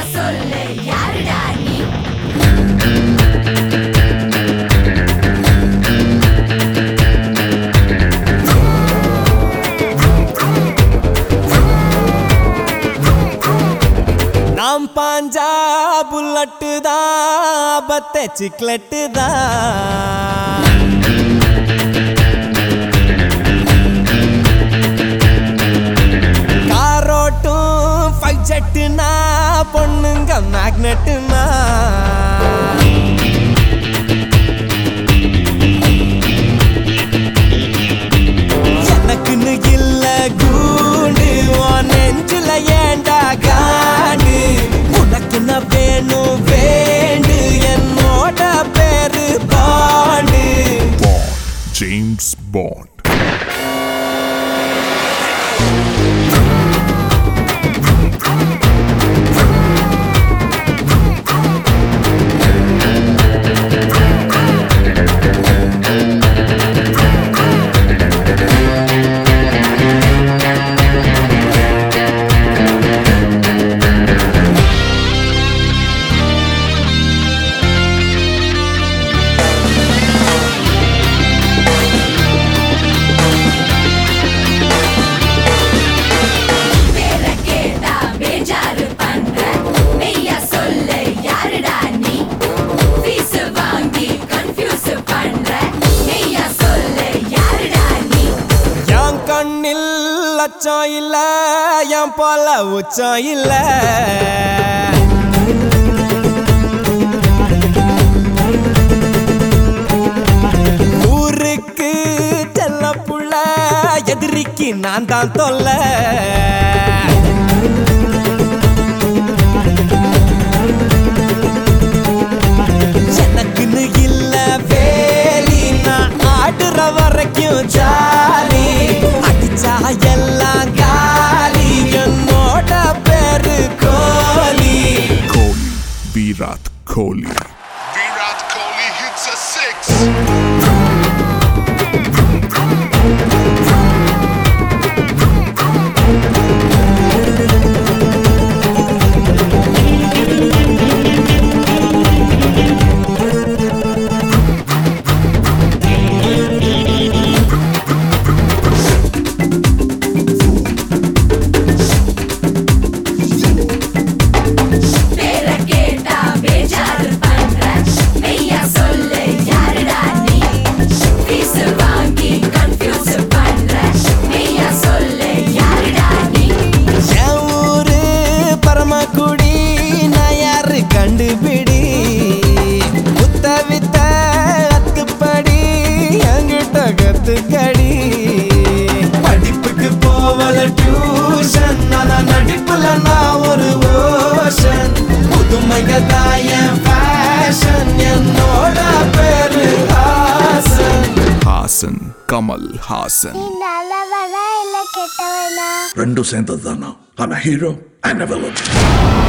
சொல்லு யாருடா நீ நாம் பாஞ்சா புல்லட்டு தான் பத்த சிக்லெட்டு தான் காரோட்டும் ஃபைவ் ஜெட்டுனா பொண்ணுங்க மேக்னெட்டுனா எனக்குன்னு இல்ல கூண்டு உன் நெஞ்சுல ஏண்டா காண்டு உனக்குன்னு வேணும் வேண்டு என்னோட பேரு பாண்டு James Bond. லட்சம் இல்ல என் போல உச்சம் இல்ல ஊருக்கு செல்ல புள்ள எதிரிக்கு நான் தான் தொல்ல எனக்குன்னு இல்ல வேலி நான் ஆடுற வரைக்கும் ஜாலி அடிச்சா எல்லாம் காலி என்னோட பேரு கோலி Virat Kohli. Virat Kohli hits a six. கண்டுபிடி புத்த வித்த அத்துப்படி என்கிட்ட கத்துக்கடி படிப்புக்கு போவல டியூஷன் ஆனா நடிப்புல நான் ஒரு ஓஷன் புதுமைகதான் என் ஃபேஷன் என்னோட பேரு ஹாசன் Hasan Kamal Hasan. நீ நல்லவனா இல்ல கெட்டவனா ரெண்டும் சேர்ந்தது தானா ஆனா ஹீரோ அண்ட் வில்லன்